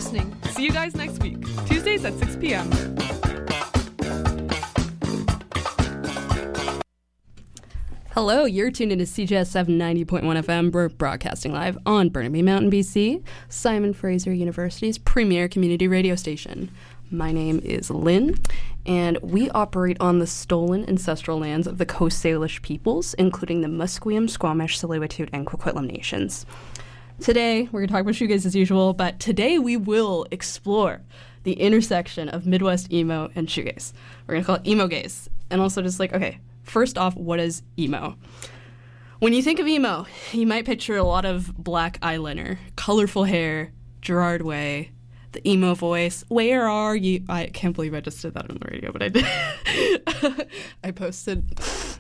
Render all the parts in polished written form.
listening. See you guys next week, Tuesdays at 6 p.m. Hello, you're tuned into CJS 790.1 FM. We're broadcasting live on Burnaby Mountain, BC, Simon Fraser University's premier community radio station. My name is Lynn, and we operate on the stolen ancestral lands of the Coast Salish peoples, including the Musqueam, Squamish, Tsleil-Waututh, and Coquitlam nations. Today, we're going to talk about shoegaze as usual, but today we will explore the intersection of Midwest emo and shoegaze. We're going to call it emo gaze, and also just okay, first off, what is emo? When you think of emo, you might picture a lot of black eyeliner, colorful hair, Gerard Way, the emo voice. Where are you? I can't believe I just did that on the radio, but I did. I posted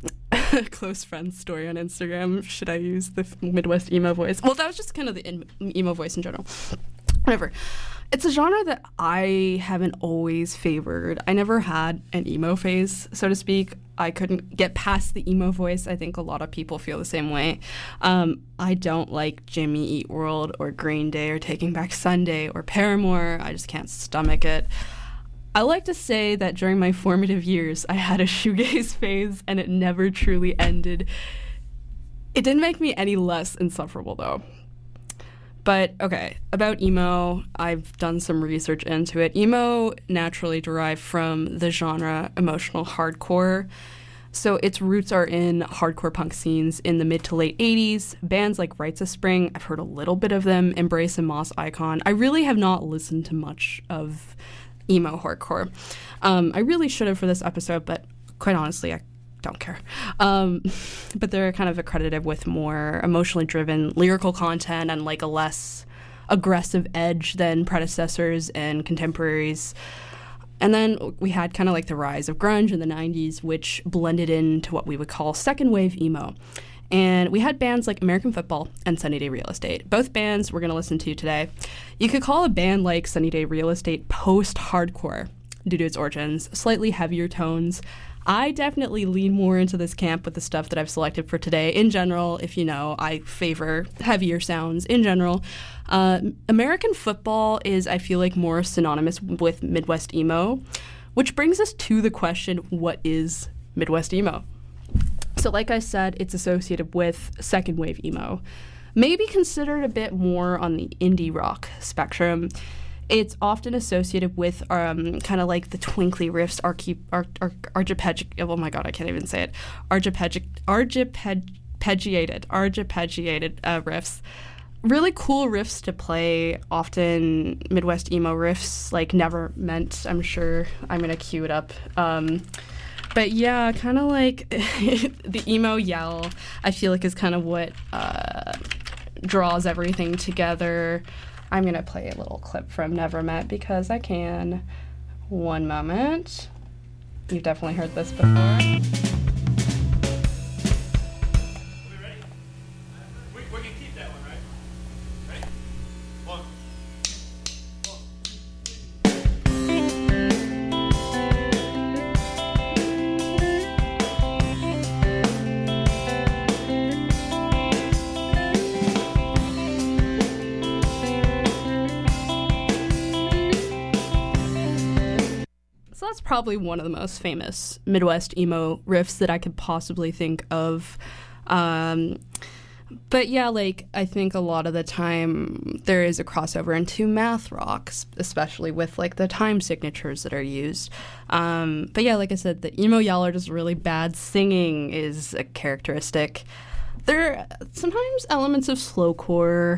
a close friend's story on Instagram. Should I use the Midwest emo voice? Well, that was just kind of the emo voice in general. Whatever. It's a genre that I haven't always favored. I never had an emo phase, so to speak. I couldn't get past the emo voice. I think a lot of people feel the same way. I don't like Jimmy Eat World or Green Day or Taking Back Sunday or Paramore. I just can't stomach it. I like to say that during my formative years, I had a shoegaze phase and it never truly ended. It didn't make me any less insufferable, though. But, okay, about emo, I've done some research into it. Emo naturally derived from the genre emotional hardcore. So its roots are in hardcore punk scenes in the mid to late 80s. Bands like Rites of Spring, I've heard a little bit of them, Embrace and Moss Icon. I really have not listened to much of emo hardcore. I really should have for this episode, but quite honestly, I don't care. But they're kind of accredited with more emotionally driven lyrical content and a less aggressive edge than predecessors and contemporaries. And then we had kind of the rise of grunge in the 90s, which blended into what we would call second wave emo. And we had bands like American Football and Sunny Day Real Estate. Both bands we're going to listen to today. You could call a band like Sunny Day Real Estate post-hardcore due to its origins, slightly heavier tones. I definitely lean more into this camp with the stuff that I've selected for today. In general, if you know, I favor heavier sounds in general. American Football is, I feel more synonymous with Midwest emo, which brings us to the question, what is Midwest emo? So like I said, it's associated with second wave emo, maybe considered a bit more on the indie rock spectrum. It's often associated with kind of the twinkly riffs, oh my god, I can't even say it, arpeggiated riffs. Really cool riffs to play, often Midwest emo riffs, like Never Meant. I'm sure I'm going to cue it up. But yeah, kind of the emo yell, I feel is kind of what draws everything together. I'm going to play a little clip from Never Met because I can. One moment. You've definitely heard this before. Are we ready? We can keep that one, right? Ready? One. That's probably one of the most famous Midwest emo riffs that I could possibly think of. But yeah, I think a lot of the time there is a crossover into math rock, especially with the time signatures that are used. But yeah, like I said, the emo yell or just really bad singing is a characteristic. There are sometimes elements of slowcore.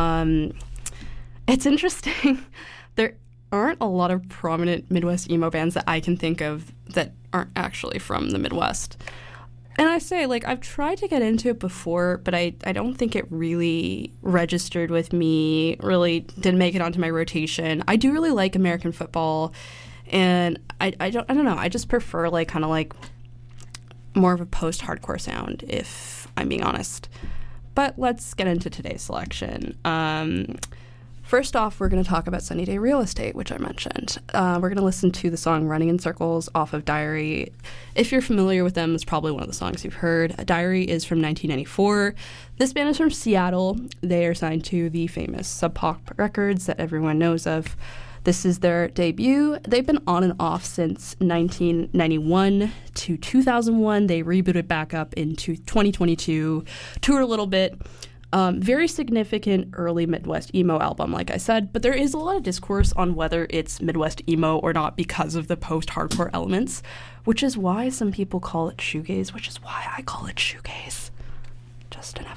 It's interesting. There aren't a lot of prominent Midwest emo bands that I can think of that aren't actually from the Midwest. And I say, I've tried to get into it before, but I don't think it really registered with me, really didn't make it onto my rotation. I do really like American Football, and I don't know, I just prefer more of a post-hardcore sound, if I'm being honest. But let's get into today's selection. First off, we're going to talk about Sunny Day Real Estate, which I mentioned. We're going to listen to the song Running in Circles off of Diary. If you're familiar with them, it's probably one of the songs you've heard. Diary is from 1994. This band is from Seattle. They are signed to the famous Sub Pop Records that everyone knows of. This is their debut. They've been on and off since 1991 to 2001. They rebooted back up into 2022, toured a little bit. Very significant early Midwest emo album, like I said, but there is a lot of discourse on whether it's Midwest emo or not because of the post-hardcore elements, which is why some people call it shoegaze, which is why I call it shoegaze. Just an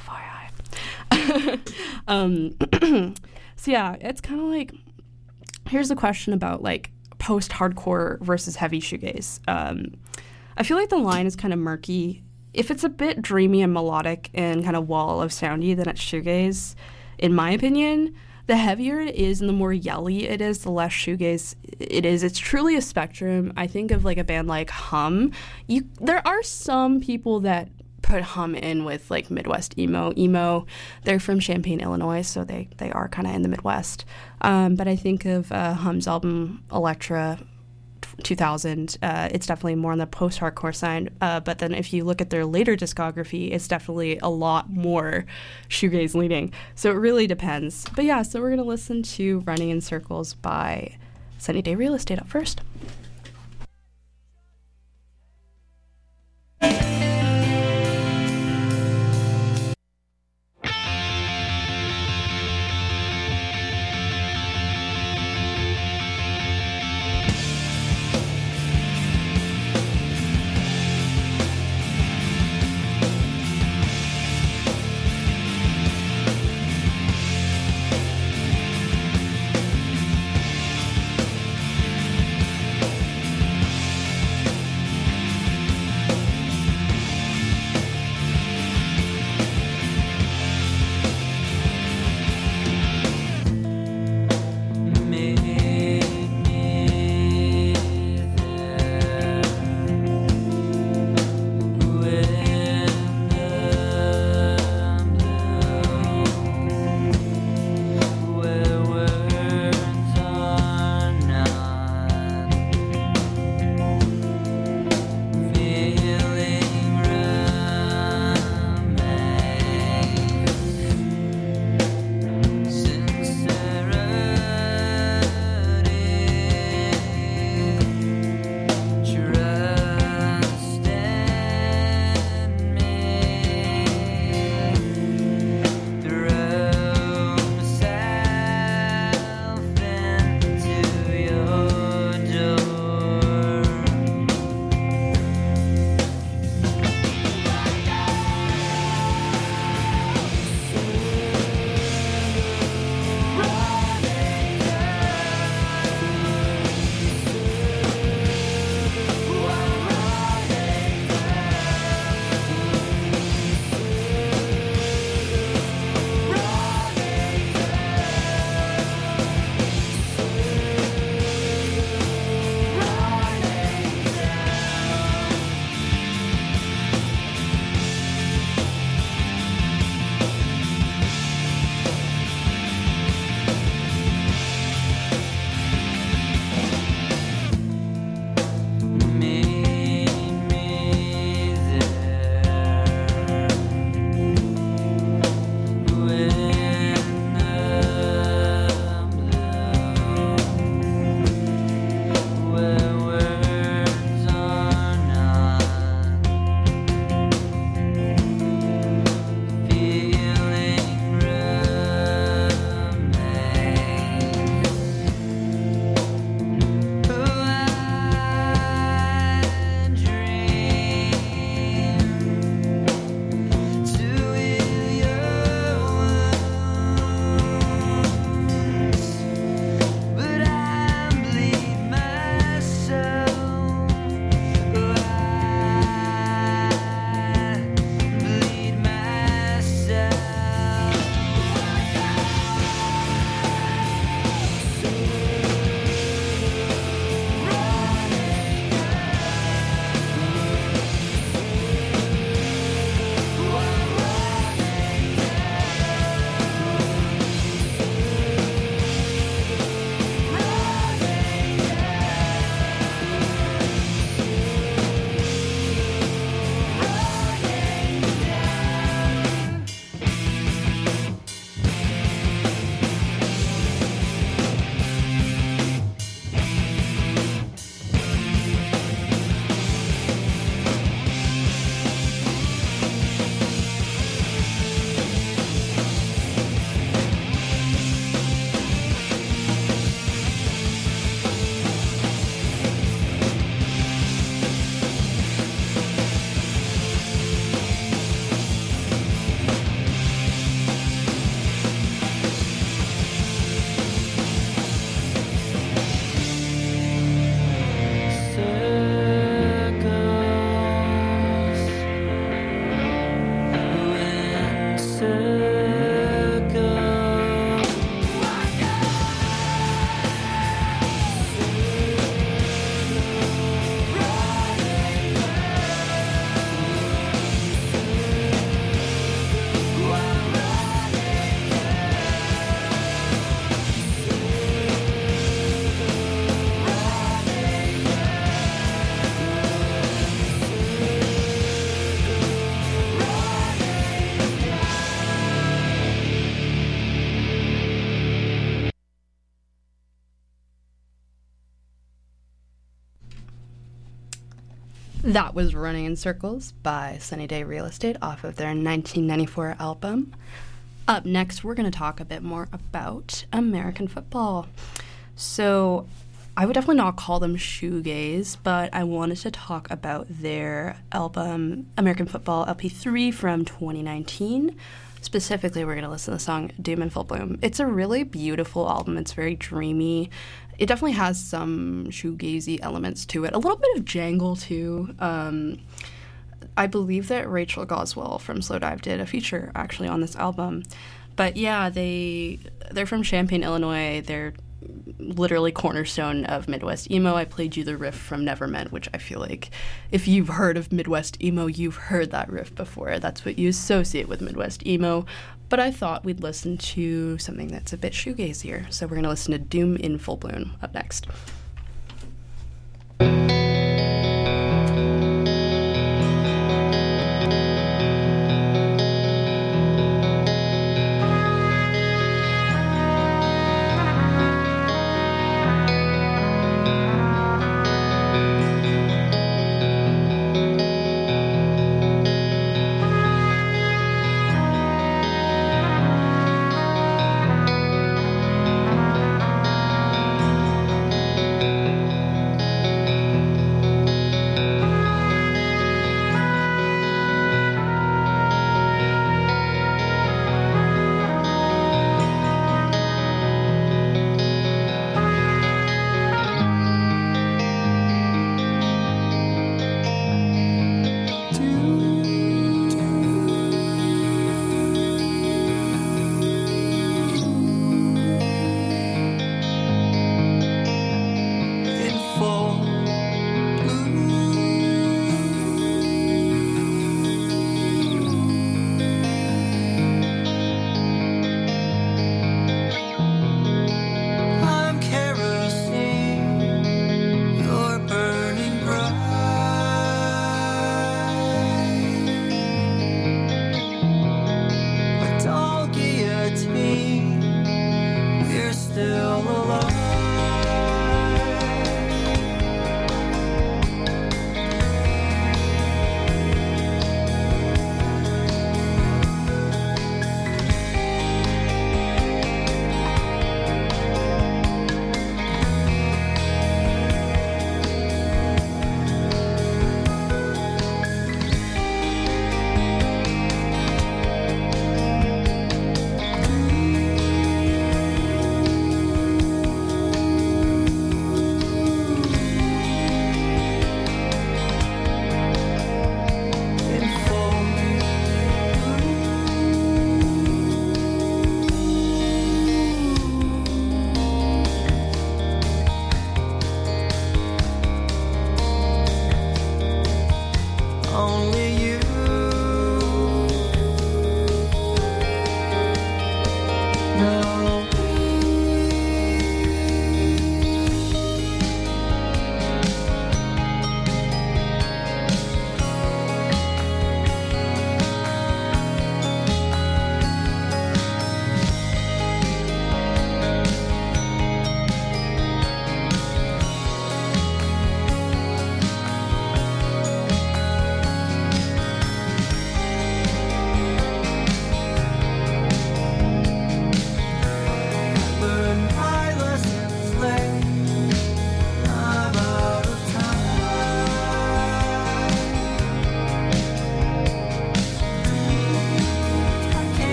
FYI. So yeah, it's kind of like, here's the question about like post-hardcore versus heavy shoegaze. I feel like the line is kind of murky. If it's a bit dreamy and melodic and kind of wall of soundy, then it's shoegaze, in my opinion. The heavier it is and the more yelly it is, the less shoegaze it is. It's truly a spectrum. I think of like a band like Hum. There are some people that put Hum in with like Midwest emo. They're from Champaign, Illinois, so they are kind of in the Midwest. But I think of Hum's album Elektra 2000, it's definitely more on the post-hardcore side, but then if you look at their later discography, it's definitely a lot more shoegaze leaning, so it really depends. But yeah, so we're going to listen to Running in Circles by Sunny Day Real Estate up first. That was Running in Circles by Sunny Day Real Estate off of their 1994 album. Up next, we're going to talk a bit more about American football. So I would definitely not call them shoegaze, but I wanted to talk about their album American Football LP3 from 2019. Specifically, we're going to listen to the song Doom in Full Bloom. It's a really beautiful album. It's very dreamy. It definitely has some shoegazy elements to it. A little bit of jangle, too. I believe that Rachel Goswell from Slowdive did a feature, actually, on this album. But, yeah, they're from Champaign, Illinois. They're literally cornerstone of Midwest emo. I played you the riff from Neverment, which I feel like if you've heard of Midwest emo, you've heard that riff before. That's what you associate with Midwest emo. But I thought we'd listen to something that's a bit shoegazier. So we're going to listen to Doom in Full Bloom up next.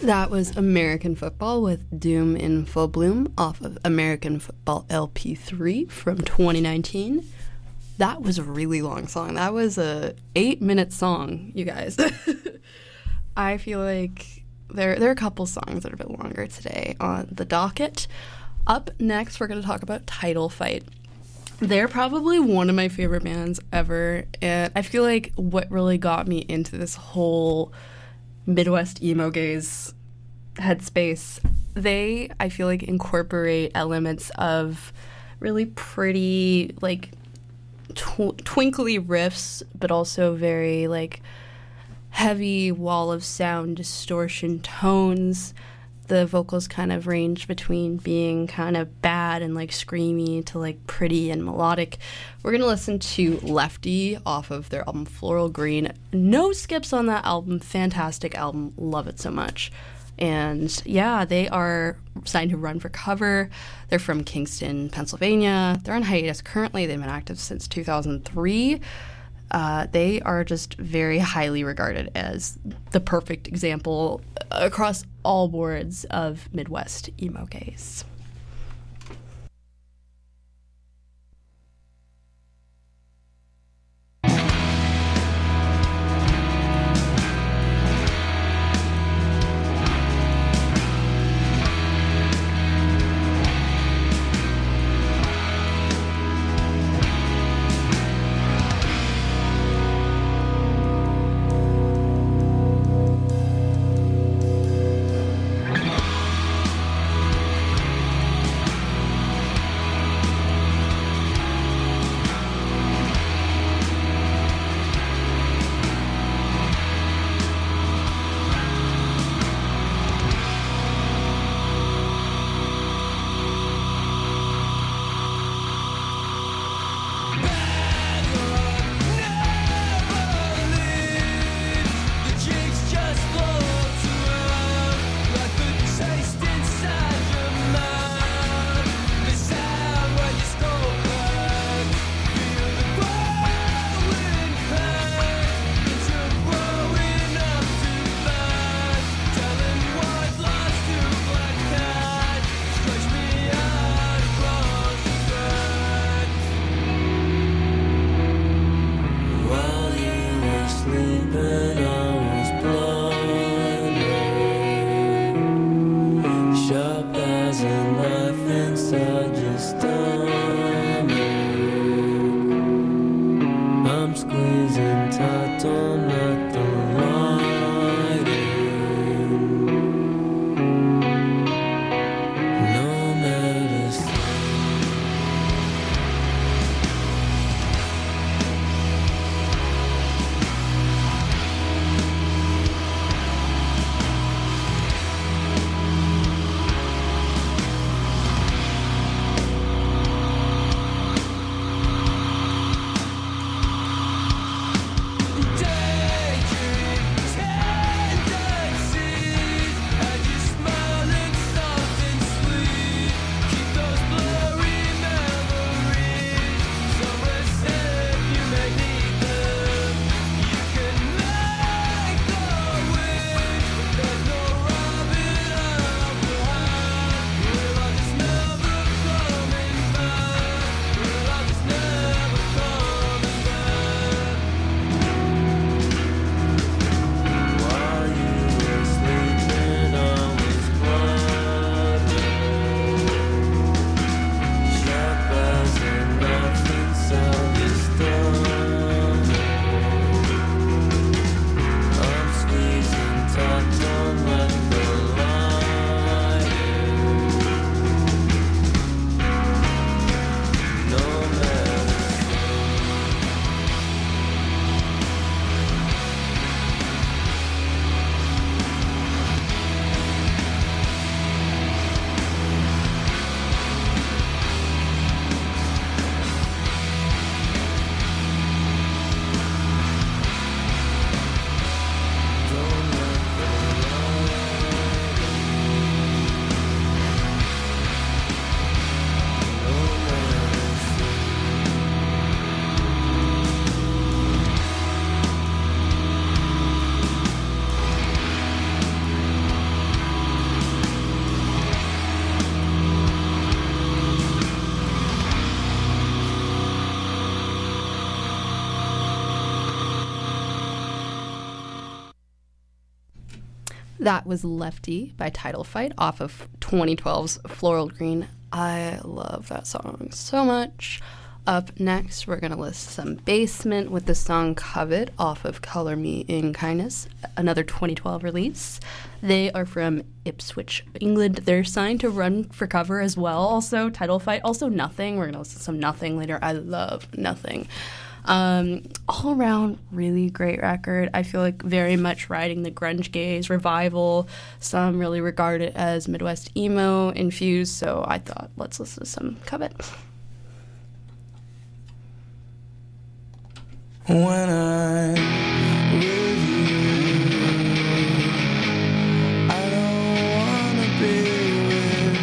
That was American Football with Doom in Full Bloom off of American Football LP3 from 2019. That was a really long song. That was a 8-minute song, you guys. I feel like there are a couple songs that are a bit longer today on the docket. Up next, we're going to talk about Title Fight. They're probably one of my favorite bands ever, and I feel like what really got me into this whole Midwest emo gaze headspace, I feel like incorporate elements of really pretty, like, twinkly riffs, but also very, like, heavy wall of sound distortion tones. The vocals kind of range between being kind of bad and, like, screamy to, like, pretty and melodic. We're going to listen to Lefty off of their album Floral Green. No skips on that album. Fantastic album. Love it so much. And, yeah, they are signed to Run for Cover. They're from Kingston, Pennsylvania. They're on hiatus currently. They've been active since 2003. They are just very highly regarded as the perfect example across all boards of Midwest emo gaze. That was Lefty by Title Fight off of 2012's Floral Green. I love that song so much. Up next, we're going to list some Basement with the song Covet off of Color Me in Kindness, another 2012 release. They are from Ipswich, England. They're signed to Run for Cover as well. Also, Title Fight. Also, Nothing. We're going to listen to some Nothing later. I love Nothing. All around, really great record. I feel like very much riding the grunge gaze revival. Some really regard it as Midwest emo infused, so I thought, let's listen to some Covet. When I'm with you, I don't wanna be with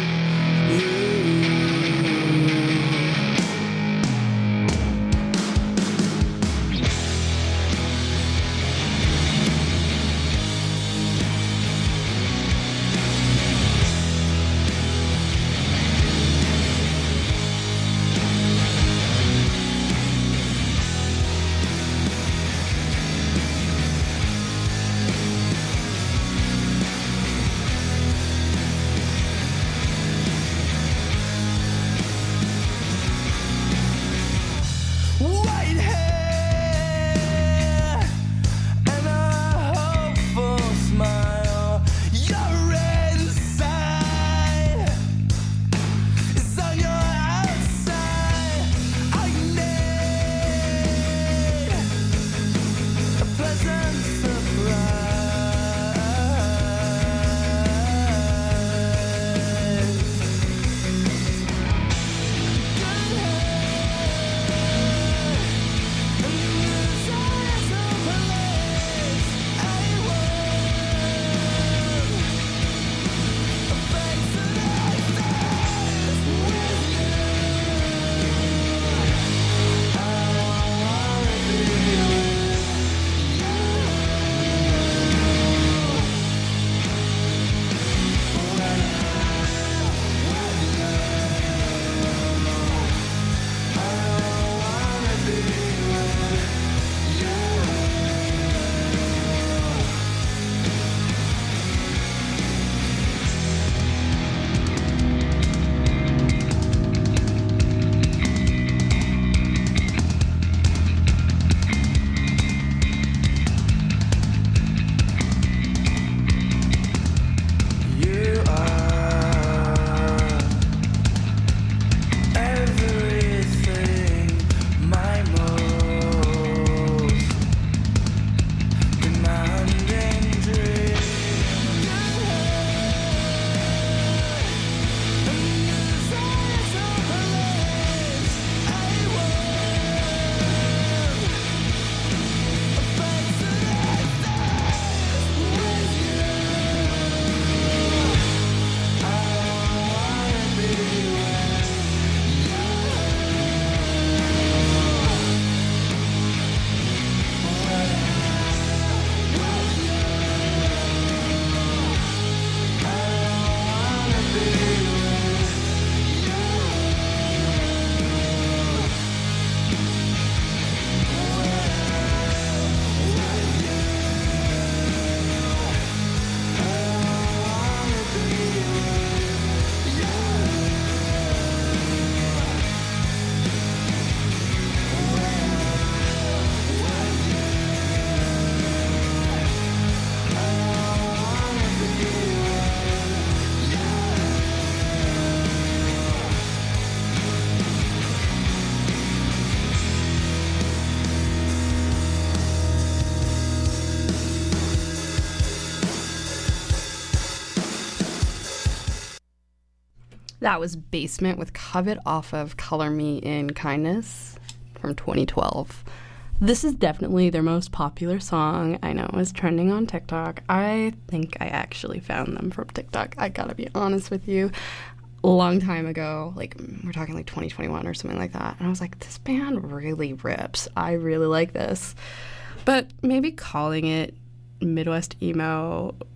That was Basement with Covet off of Color Me in Kindness from 2012. This is definitely their most popular song. I know it's trending on TikTok. I think I actually found them from TikTok. I gotta be honest with you. A long time ago, like we're talking like 2021 or something like that. And I was like, this band really rips. I really like this. But maybe calling it Midwest emo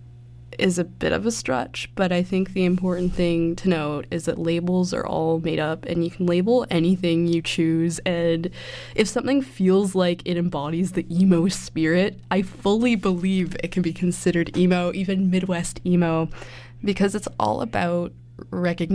is a bit of a stretch, but I think the important thing to note is that labels are all made up and you can label anything you choose, and if something feels like it embodies the emo spirit, I fully believe it can be considered emo, even Midwest emo, because it's all about recognizing